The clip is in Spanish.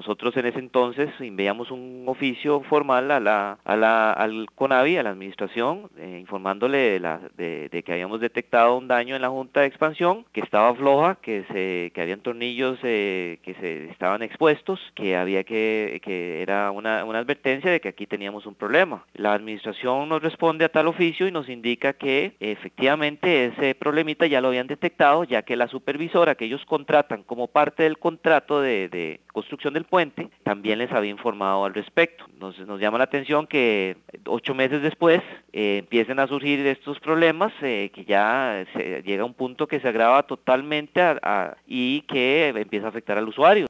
nosotros en ese entonces enviamos un oficio formal al CONAVI, a la administración, informándole de que habíamos detectado un daño en la junta de expansión, que estaba floja, que habían tornillos que se estaban expuestos, que era una advertencia de que aquí teníamos un problema. La administración nos responde a tal oficio y nos indica que efectivamente ese problemita ya lo habían detectado, ya que la supervisora que ellos contratan como parte del contrato de construcción del puente también les había informado al respecto. Nos llama la atención que 8 meses después empiecen a surgir estos problemas, que ya llega a un punto que se agrava totalmente y que empieza a afectar al usuario.